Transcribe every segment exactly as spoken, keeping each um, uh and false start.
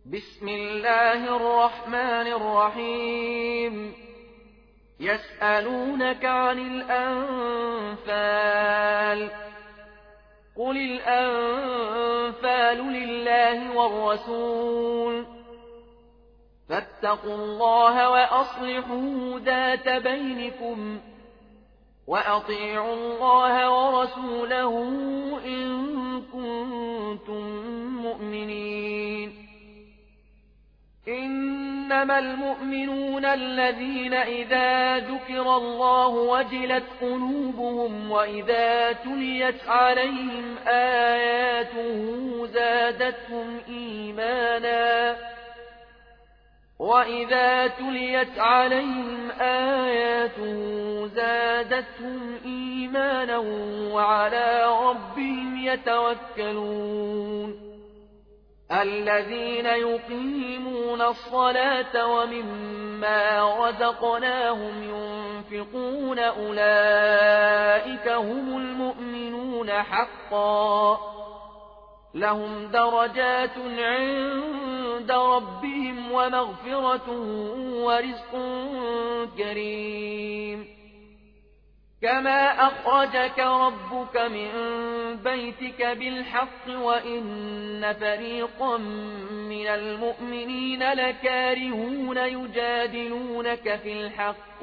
بسم الله الرحمن الرحيم يسألونك عن الأنفال قل الأنفال لله والرسول فاتقوا الله وأصلحوا ذات بينكم وأطيعوا الله ورسوله إن كنتم مؤمنين إنما المؤمنون الذين إذا ذكر الله وجلت قلوبهم وإذا تليت عليهم آياته زادتهم إيمانا وإذا تليت عليهم آياته زادتهم إيمانا وعلى ربهم يتوكلون الذين يقيمون الصلاة ومما رزقناهم ينفقون أولئك هم المؤمنون حقا لهم درجات عند ربهم ومغفرة ورزق كريم كما أخرجك ربك من بيتك بالحق وإن فريقا من المؤمنين لكارهون يجادلونك في الحق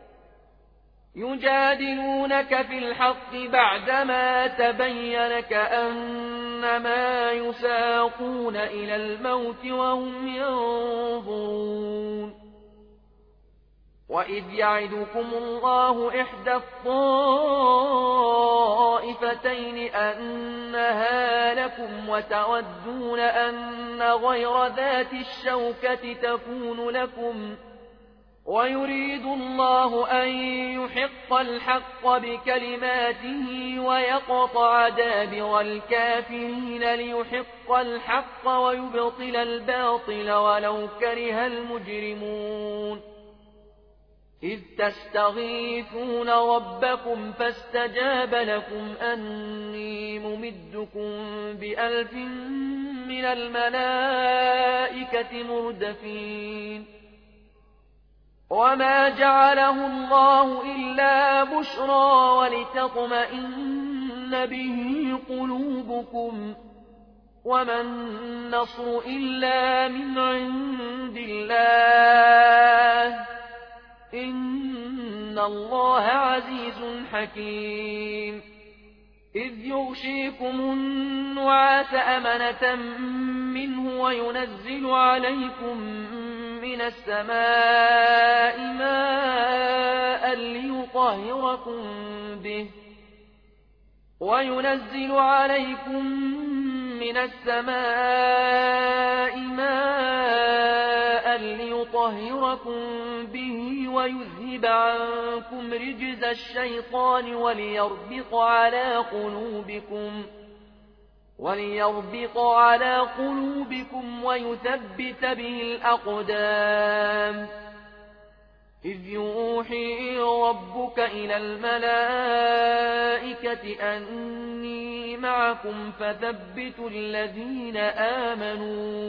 يجادلونك في الحق بعدما تبين كأنما يساقون إلى الموت وهم ينظرون وإذ يعدكم الله إحدى الطائفتين أنها لكم وتودون أن غير ذات الشوكة تكون لكم ويريد الله أن يحق الحق بكلماته ويقطع دابر الكافرين ليحق الحق ويبطل الباطل ولو كره المجرمون إذ تستغيثون ربكم فاستجاب لكم أني ممدكم بألف من الملائكة مردفين وما جعله الله إلا بشرى ولتطمئن به قلوبكم وما النصر إلا من عند الله إن الله عزيز حكيم إذ يغشيكم النعاس أمنة منه وينزل عليكم من السماء ماء ليطهركم به وينزل عليكم من السماء ماء ليطهركم به ويذهب عنكم رجز الشيطان وليربط على قلوبكم وليربط على قلوبكم ويثبت به الأقدام إذ يوحي ربك إلى الملائكة أني معكم فثبتوا الذين آمنوا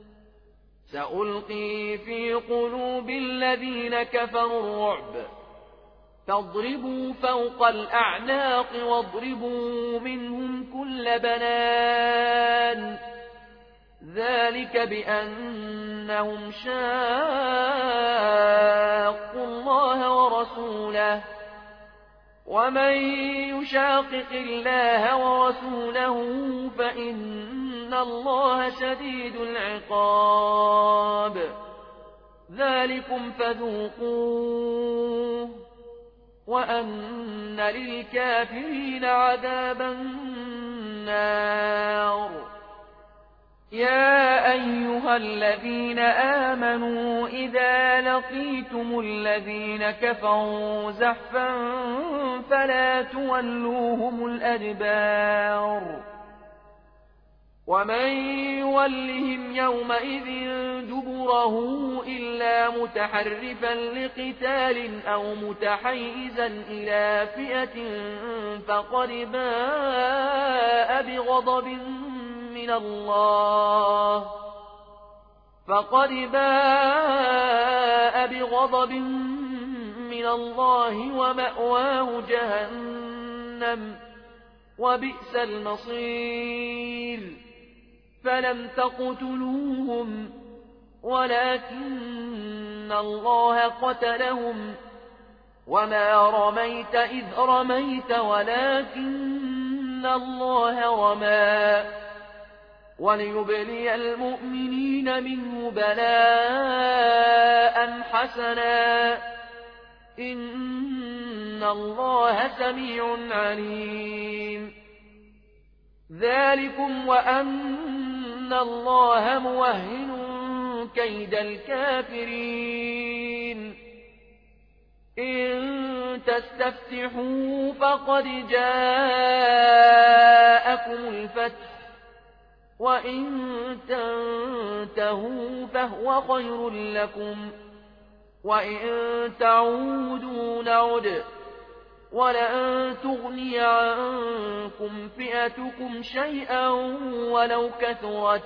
سألقي في قلوب الذين كفروا الرعب فاضربوا فوق الأعناق واضربوا منهم كل بنان ذلك بأنهم شاقوا الله ورسوله ومن يشاقق الله ورسوله فإن الله شديد العقاب ذلكم فذوقوه وأن للكافرين عذاب النار يا أيها الذين آمنوا إذا لقيتم الذين كفروا زحفا فلا تولوهم الأدبار ومن يولهم يومئذ دبره إلا متحرفا لقتال أو متحيزا إلى فئة فقد باء بغضب من الله فقد باء بغضب من الله ومأواه جهنم وبئس المصير فلم تقتلوهم ولكن الله قتلهم وما رميت إذ رميت ولكن الله رمى وليبلي المؤمنين منه بلاء حسنا إن الله سميع عليم ذلكم وأن الله موهن كيد الكافرين إن تستفتحوا فقد جاءكم الفتح وإن تنتهوا فهو خير لكم وإن تعودوا نعد ولن تغني عنكم فئتكم شيئا ولو كثرت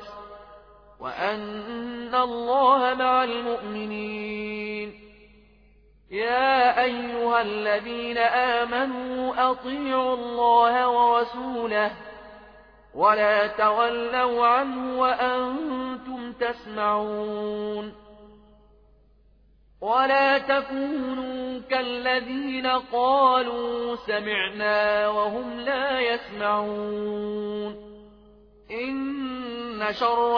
وأن الله مع المؤمنين يا أيها الذين آمنوا أطيعوا الله ورسوله ولا تولوا عنه وأنتم تسمعون ولا تكونوا كالذين قالوا سمعنا وهم لا يسمعون إن شر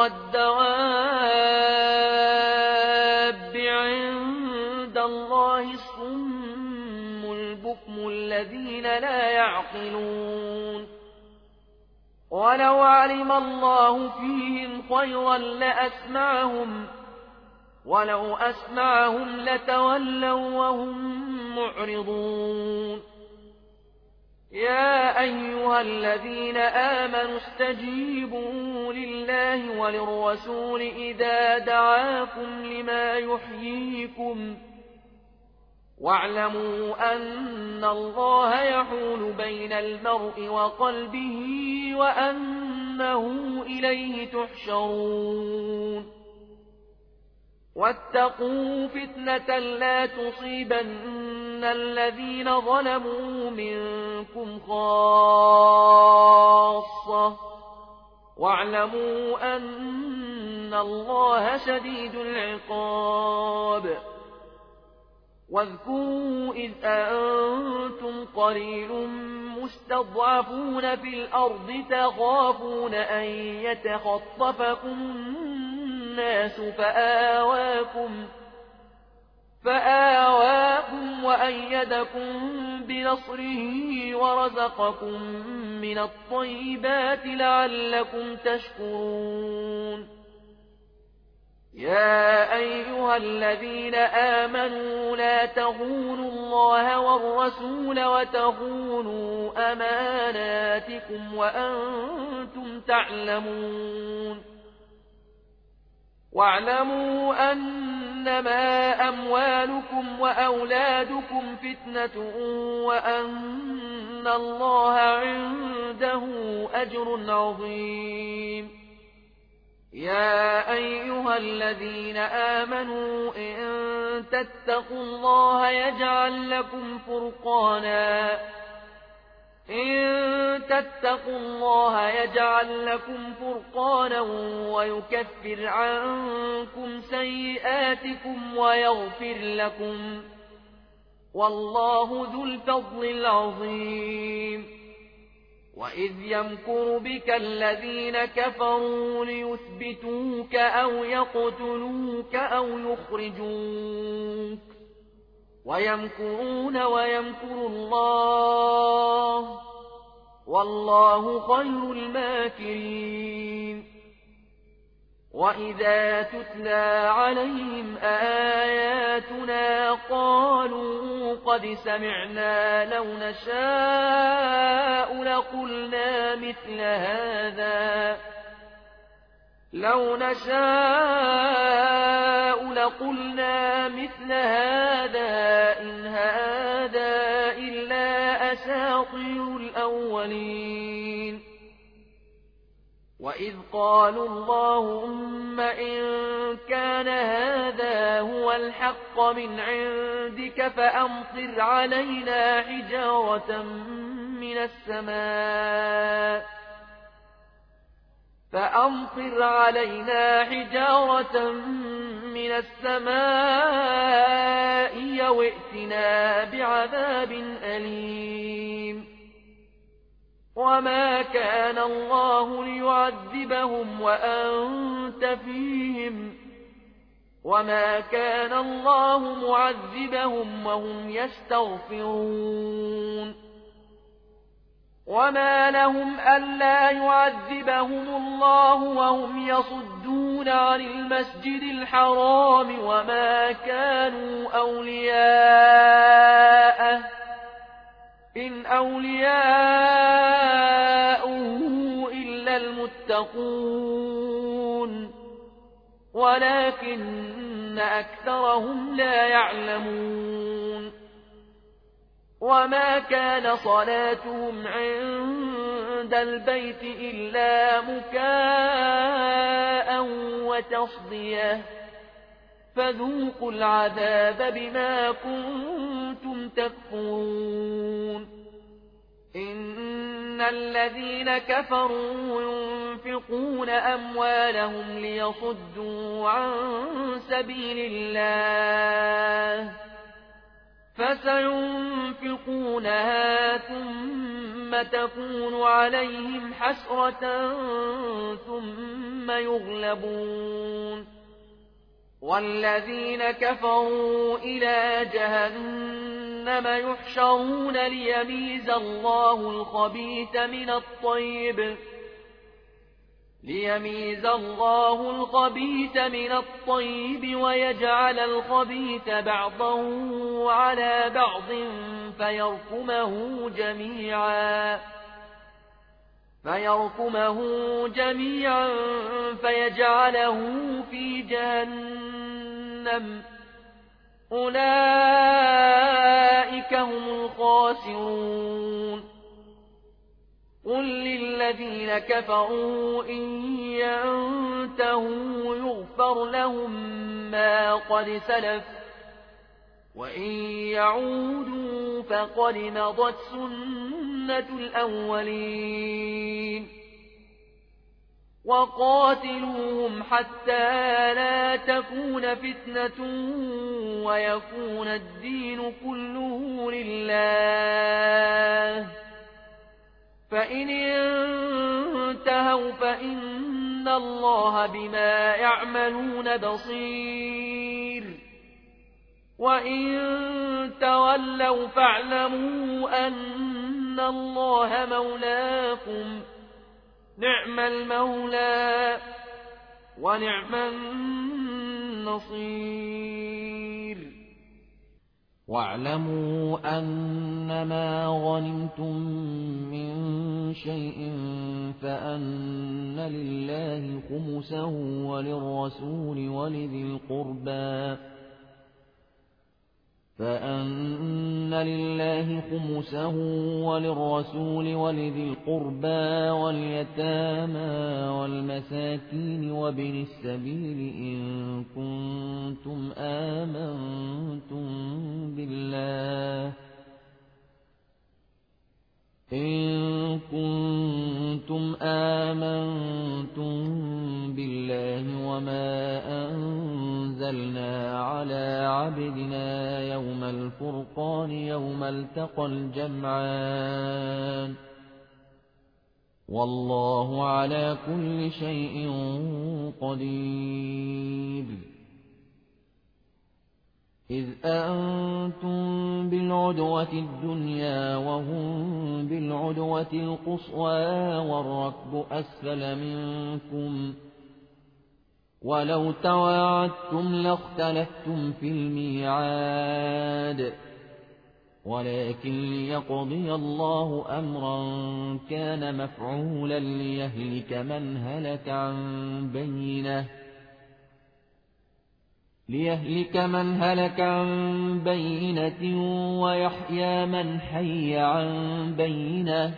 الدواب عند الله الصم البكم الذين لا يعقلون ولو علم الله فيهم خيرا لأسمعهم ولو أسمعهم لتولوا وهم معرضون يا أيها الذين آمنوا استجيبوا لله وللرسول إذا دعاكم لما يحييكم واعلموا أن الله يحول بين المرء وقلبه وأنه إليه تحشرون واتقوا فتنة لا تصيبن الذين ظلموا منكم خاصة واعلموا أن الله شديد العقاب واذكروا إذ أنتم قليل مستضعفون في الأرض تخافون أن يتخطفكم الناس فآواكم فآواكم وأيدكم بنصره ورزقكم من الطيبات لعلكم تشكرون يا أيها الذين آمنوا لا تخونوا الله والرسول وتخونوا أماناتكم وأنتم تعلمون واعلموا أنما أموالكم وأولادكم فتنة وأن الله عنده أجر عظيم يا أيها الذين آمنوا إن تتقوا الله يجعل لكم فرقانا إن تتقوا الله يجعل لكم فرقانا ويكفر عنكم سيئاتكم ويغفر لكم والله ذو الفضل العظيم وإذ يمكر بك الذين كفروا ليثبتوك أو يقتلوك أو يخرجوك ويمكرون ويمكر الله والله خير الماكرين وإذا تتلى عليهم آياتنا قالوا قد سمعنا لو نشاء لقلنا مثل هذا لو نشاء لقلنا مثل هذا إن هذا إلا أساطير الأولين وإذ قالوا اللهم إن كان هذا هو الحق من عندك فأمطر علينا حجارة من السماء فأمطر علينا حجارة من السماء أو ائتنا بعذاب أليم وما كان الله ليعذبهم وأنت فيهم وما كان الله معذبهم وهم يستغفرون وما لهم ألا يعذبهم الله وهم يصدون عن المسجد الحرام وما كانوا أولياءه إن أولياؤه إلا المتقون ولكن أكثرهم لا يعلمون وما كان صلاتهم عند البيت إلا مكاء وتصدية فذوقوا العذاب بما كنتم تكفرون إن الذين كفروا ينفقون أموالهم ليصدوا عن سبيل الله فسينفقونها ثم تكون عليهم حسرة ثم يغلبون والذين كفروا إلى جهنم يحشرون ليميز الله الخبيث من الطيب ليميز الله الخبيث من الطيب ويجعل الخبيث بعضه على بعض فيركمه جميعا فيركمه جميعا فيجعله في جهنم أولئك هم الخاسرون قل للذين كفروا إن ينتهوا يغفر لهم ما قد سلف وإن يعودوا فقد مضت سنة الأولين وقاتلوهم حتى لا تكون فتنة ويكون الدين كله لله فإن انتهوا فإن الله بما يعملون بصير وإن تولوا فاعلموا أن الله مولاكم نعم المولى ونعم النصير واعلموا أنما غنمتم من شيء فأن لله خمسه وللرسول ولذي القربى فأن لله خمسه وللرسول ولذي القربى واليتامى والمساكين وابن السبيل إن كنتم آمنتم بالله إن كنتم آمنتم بالله وما أنزلنا على عبدنا يوم الفرقان يوم التقى الجمعان والله على كل شيء قدير إذ أنتم بالعدوة الدنيا وهم بالعدوة القصوى والركب أسفل منكم ولو تواعدتم لاختلفتم في الميعاد ولكن ليقضي الله أمرا كان مفعولا ليهلك من هلك عن بينه ليهلك من هلك عن بينة ويحيى من حي عن بينة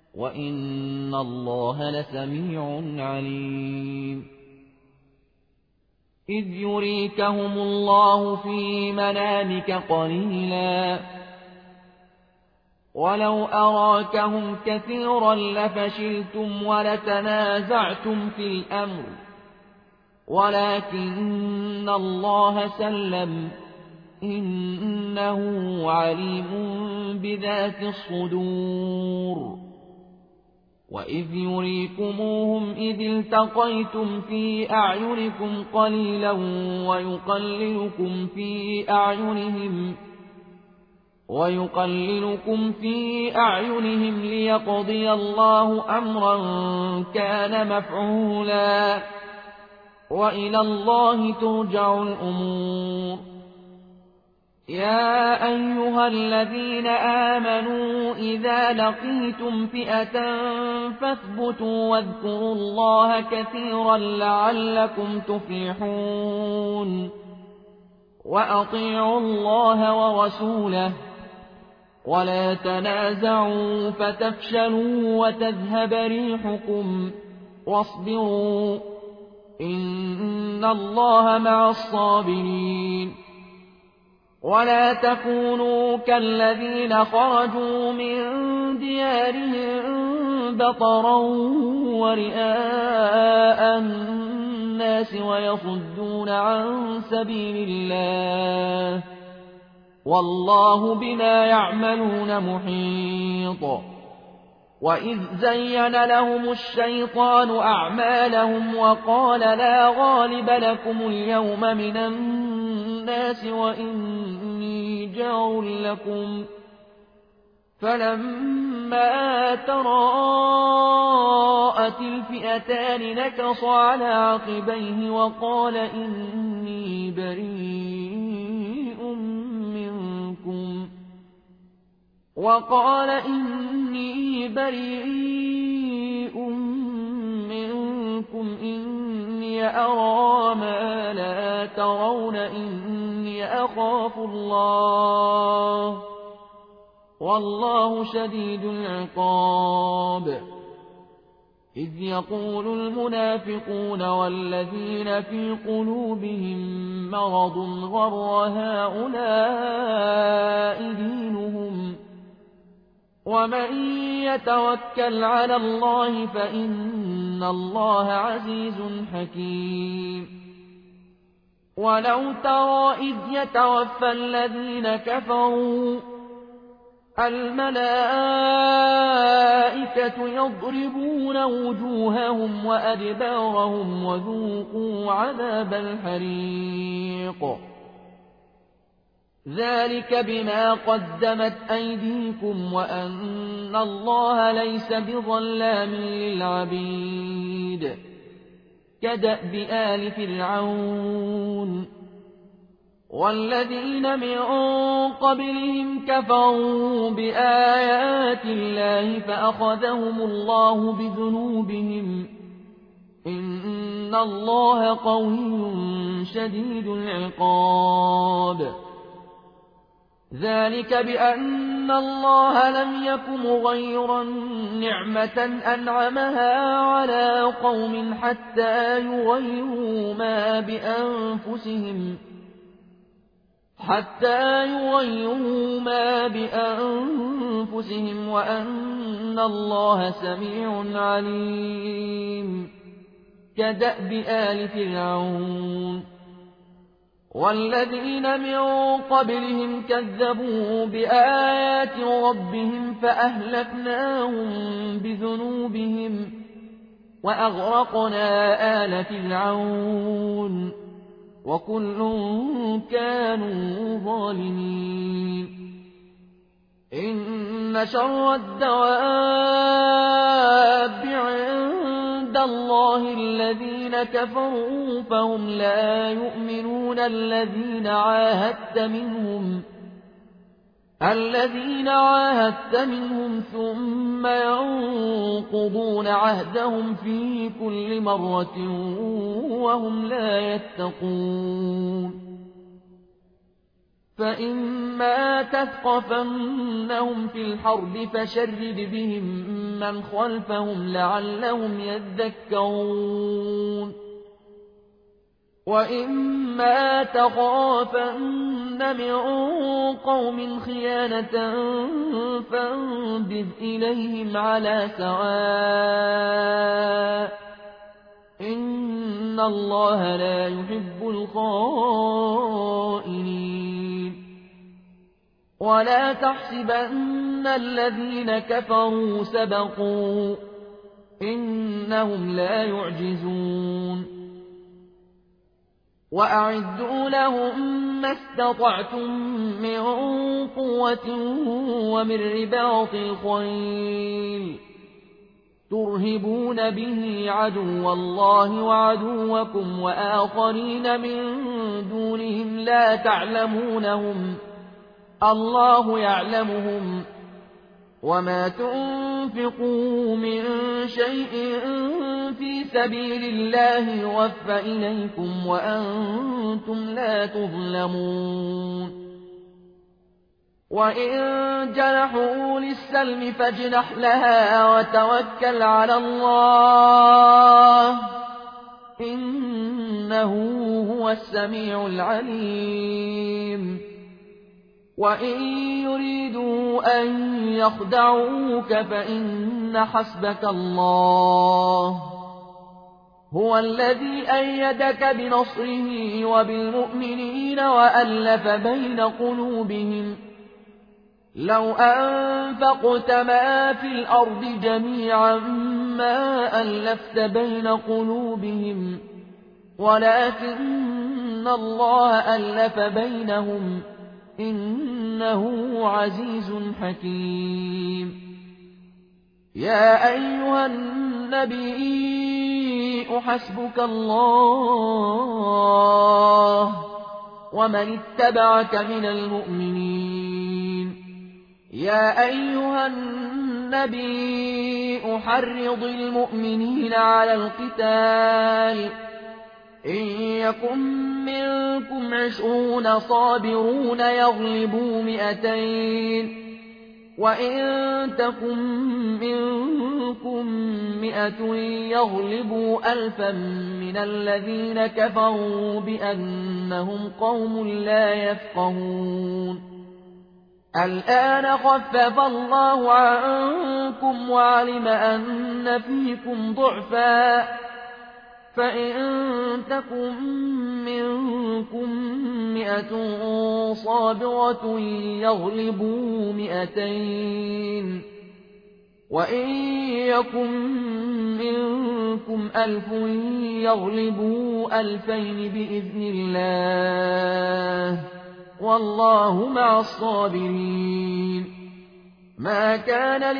وإن الله لسميع عليم إذ يريكهم الله في منامك قليلا ولو أراكهم كثيرا لفشلتم ولتنازعتم في الأمر ولكن الله سلم إنه عليم بذات الصدور وإذ يريكموهم إذ التقيتم في أعينكم قليلا ويقللكم في أعينهم ويقللكم في أعينهم ليقضي الله أمرا كان مفعولا وإلى الله ترجع الأمور يا أيها الذين آمنوا إذا لقيتم فئة فاثبتوا واذكروا الله كثيرا لعلكم تفلحون وأطيعوا الله ورسوله ولا تنازعوا فتفشلوا وتذهب ريحكم واصبروا إن الله مع الصابرين ولا تكونوا كالذين خرجوا من ديارهم بطرا ورئاء الناس ويصدون عن سبيل الله والله بما يعملون محيط وإذ زين لهم الشيطان أعمالهم وقال لا غالب لكم اليوم من الناس وإني جار لكم فلما تراءت الفئتان نكص على عقبيه وقال إني بريء منكم وقال إني بريء منكم إني أرى ما لا ترون إني أخاف الله والله شديد العقاب إذ يقول المنافقون والذين في قلوبهم مرض غر هؤلاء دينهم ومن يتوكل على الله فإن الله عزيز حكيم ولو ترى إذ يتوفى الذين كفروا الملائكة يضربون وجوههم وأدبارهم وذوقوا عذاب الحريق ذلك بما قدمت أيديكم وأن الله ليس بظلام للعبيد كدأب آل فرعون والذين من قبلهم كفروا بآيات الله فأخذهم الله بذنوبهم إن الله قوي شديد العقاب ذلك بأن الله لم يك مغيرا نعمة أنعمها على قوم حتى يغيروا ما بأنفسهم حتى يغيروا ما بأنفسهم وأن الله سميع عليم كدأب آل فرعون والذين من قبلهم كذبوا بآيات ربهم فأهلكناهم بذنوبهم وأغرقنا آل فرعون وكل كانوا ظالمين إن شر الدواب عند الله الذين كفروا فهم لا يؤمنون الذين عاهدت منهم الذين عاهدت منهم ثم ينقضون عهدهم في كل مرة وهم لا يتقون فإما تثقفنهم في الحرب فشرد بهم من خلفهم لعلهم يذكرون وإما تخافن من قوم خيانة فانبذ إليهم على سواء إن الله لا يحب الخائنين ولا تحسبن الذين كفروا سبقوا إنهم لا يعجزون وأعدوا لهم ما استطعتم من قوة ومن رباط الخيل ترهبون به عدو الله وعدوكم وآخرين من دونهم لا تعلمونهم الله يعلمهم وما تنفقوا من شيء في سبيل الله يوفى إليكم وأنتم لا تظلمون وإن جنحوا للسلم فاجنح لها وتوكل على الله إنه هو السميع العليم وإن يريدوا أن يخدعوك فإن حسبك الله هو الذي أيدك بنصره وبالمؤمنين وألف بين قلوبهم لو أنفقت ما في الأرض جميعا ما ألفت بين قلوبهم ولكن الله ألف بينهم إنه عزيز حكيم يا أيها النبي حسبك الله ومن اتبعك من المؤمنين يا أيها النبي حرض المؤمنين على القتال إن يكن منكم عشرون صابرون يغلبوا مئتين وإن تكن منكم مئة يغلبوا ألفا من الذين كفروا بأنهم قوم لا يفقهون الآن خفف الله عنكم وعلم أن فيكم ضعفا فإن تكن منكم مئة صابرة يغلبوا مئتين وإن يكن منكم ألف يغلبوا ألفين بإذن الله والله مع الصابرين ما كان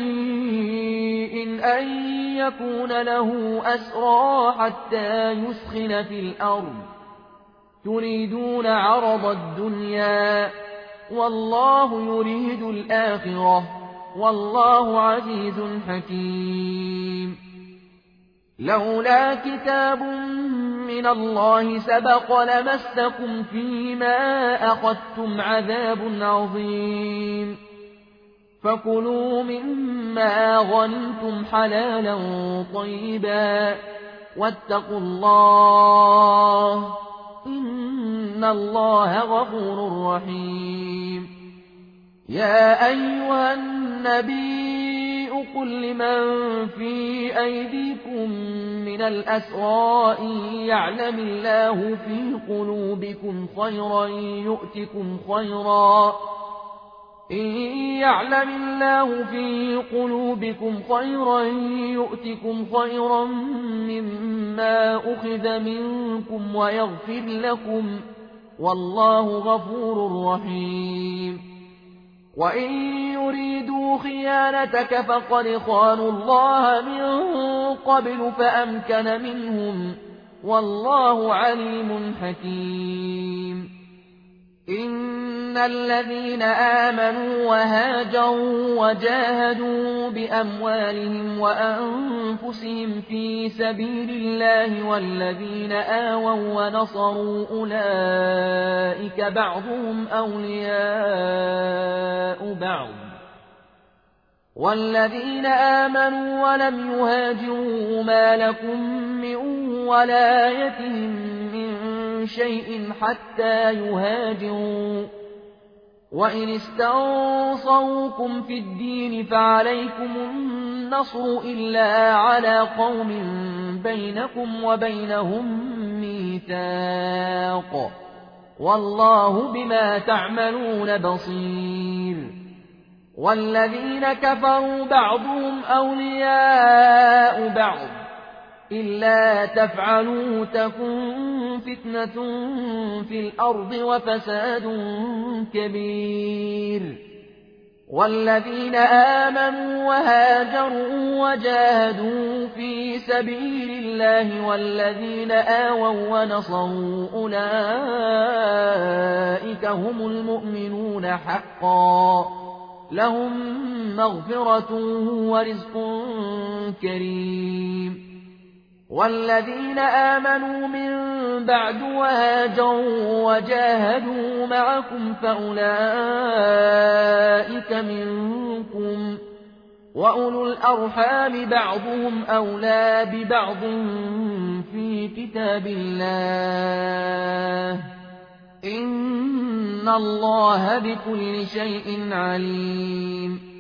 لنبي أن يكون له أسرى حتى يسخن في الأرض تريدون عرض الدنيا والله يريد الآخرة والله عزيز حكيم لولا كتاب من الله سبق لمسكم فيما أخذتم عذاب عظيم فكلوا مما غنمتم حلالا طيبا واتقوا الله إن الله غفور رحيم يا أيها النبي قل لمن في أيديكم من الأسرى إن يعلم الله في قلوبكم خيرا يؤتكم خيرا إن يعلم الله في قلوبكم خيرا يؤتكم خيرا مما أخذ منكم ويغفر لكم والله غفور رحيم وإن يريدوا خيانتك فقد خانوا الله من قبل فأمكن منهم والله عليم حكيم إن الذين آمنوا وهاجروا وجاهدوا بأموالهم وأنفسهم في سبيل الله والذين آووا ونصروا أولئك بعضهم أولياء بعض والذين آمنوا ولم يهاجروا ما لكم من ولايتهم من شيء حتى يهاجروا، وإن استنصروكم في الدين فعليكم النصر إلا على قوم بينكم وبينهم ميثاق، والله بما تعملون بصير. والذين كفروا بعضهم أولياء بعض إلا تفعلوا تكن فتنة في الأرض وفساد كبير. والذين آمنوا وهاجروا وجاهدوا في سبيل الله والذين آووا ونصروا أولئك هم المؤمنون حقا، لهم مغفرة ورزق كريم. والذين آمنوا من بعد وهاجروا وجاهدوا معكم فأولئك منكم، وأولو الأرحام بعضهم أولى ببعض في كتاب الله، إن الله بكل شيء عليم.